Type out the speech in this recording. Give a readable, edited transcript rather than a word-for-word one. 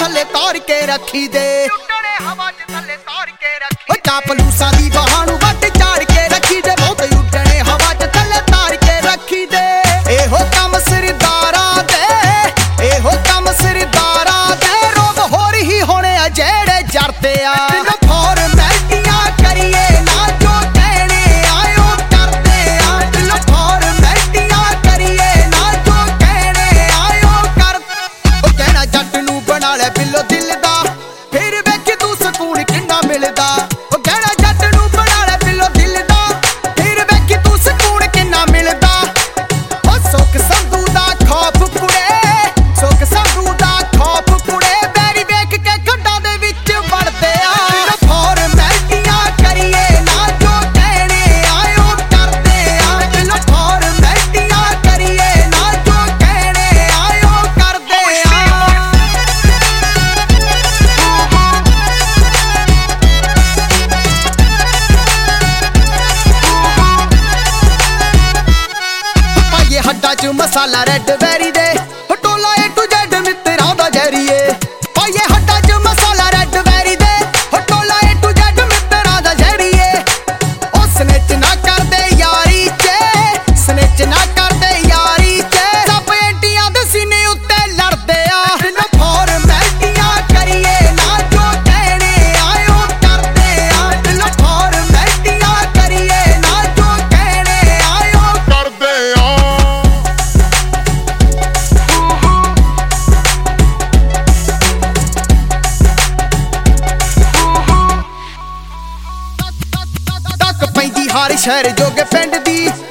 ਥੱਲੇ ਤਾਰ ਕੇ ਰੱਖੀ ਦੇ, ਉੱਡਣੇ ਹਵਾ 'ਚ ਥੱਲੇ ਤਾਰ ਕੇ ਰੱਖੀ ਓ ਚਾਪਲੂਸਾਂ ਦੀ ਬਾਹਾਂ ਨੂੰ ਵੱਟ ਝਾੜ ਕੇ ਰੱਖੀ ਦੇ, ਬਹੁਤ ਉੱਡਣੇ ਹਵਾ 'ਚ ਥੱਲੇ ਤਾਰ ਕੇ ਰੱਖੀ ਦੇ। ਇਹੋ ਕੰਮ ਸਰਦਾਰਾਂ ਦੇ, ਇਹੋ ਕੰਮ ਸਰਦਾਰਾਂ ਦੇ, ਰੋਗ ਹੋਰ ਹੀ ਹੋਣੇ ਆ ਜਿਹੜੇ ਜਰਦੇ ਆ। ਫਾਰਮੈਲਟੀਆਂ ਕਰੀਏ ਨਾ ਜੋ ਕਹਿਣੇ ਆਇਓ ਕਰਦੇ ਆ, ਦਿਲੋਂ ਫਾਰਮੈਲਟੀਆਂ ਕਰੀਏ ਨਾ ਜੋ ਕਹਿਣੇ ਆਇਓ ਕਰ। ਉਹ ਕਹਿਣਾ ਜੱਟ ਨੂੰ ਬਣਾ ਲੈ ਬਿੱਲੋ ਦਿਲ ਦਾ, ਫਿਰ ਵੇਖ ਤੂੰ ਸਕੂਨ ਕਿੰਨਾ ਮਿਲਦਾ। ਉਹ ਕਹਿਣਾ ਜੱਟ ਨੂੰ ਬਣਾ ਲੈ ਬਿੱਲੋ ਦਿਲ ਦਾ, ਫਿਰ ਵੇਖ ਤੂੰ ਸਕੂਨ ਕਿੰਨਾ ਮਿਲਦਾ। ਉਹ ਸੁੱਖ ਸੰਧੂ ਦਾ ਖੌਫ ਕੁੜੇ, ਸੁੱਖ ਸੰਧੂ ਦਾ ਖੌਫ ਕੁੜੇ, ਬੈਰੀ ਵੇਖ ਕੇ ਖੱਡਾਂ ਦੇ ਵਿੱਚ ਵੜਦੇ ਆ। ਫਾਰਮੈਲਟੀਆਂ ਕਰੀਏ ਨਾ ਜੋ ਕਹਿਣੇ ਆਇਓ ਕਰਦੇ ਆ, ਦਿਲੋਂ ਫਾਰਮੈਲਟੀਆਂ ਕਰੀਏ ਨਾ ਜੋ ਕਹਿਣੇ ਆਇਓ ਕਰਦੇ ਆ। ਪਾਈਏ ਹੱਡਾਂ 'ਚ ਮਸਾਲਾ ਰੈੱਡ ਬੈਰੀ ਦੇ, ਟੋਲਾ A to Z ਮਿੱਤਰਾਂ ਦਾ ਜ਼ਰੀਏ। ਪਾਈਏ ਹੱਡਾਂ 'ਚ ਮਸਾਲਾ ਰੈੱਡ ਬੈਰੀ ਦੇ, ਟੋਲਾ A to Z ਮਿੱਤਰਾਂ ਦਾ ਜ਼ਰੀਏ। ਉਹ ਸਨਿਚ ਨਾ ਕਰਦੇ ਯਾਰੀ 'ਚ, ਸਨਿਚ ਨਾ ਕਰਦੇ ਯਾਰੀ 'ਚ, ਸਭ ਐਂਟੀਆਂ ਦੇ ਸੀਨੇ ਉੱਤੇ ਲੜਦੇ ਆ। ਫਾਰਮੈਲਟੀਆਂ ਕਰੀਏ ਨਾ ਜੋ ਕਹਿਣੇ ਆਇਓ ਕਰਦੇ ਆ, ਦਿਲੋਂ ਫਾਰਮੈਲਟੀਆਂ ਕਰੀਏ ਨਾ ਜੋ ਕਹਿਣੇ ਆਇਓ ਕਰਦੇ ਆ। ਟੱਕ ਪੈਂਦੀ ਹਰ ਸ਼ਹਿਰ ਜੋਗੇ ਪਿੰਡ ਦੀ,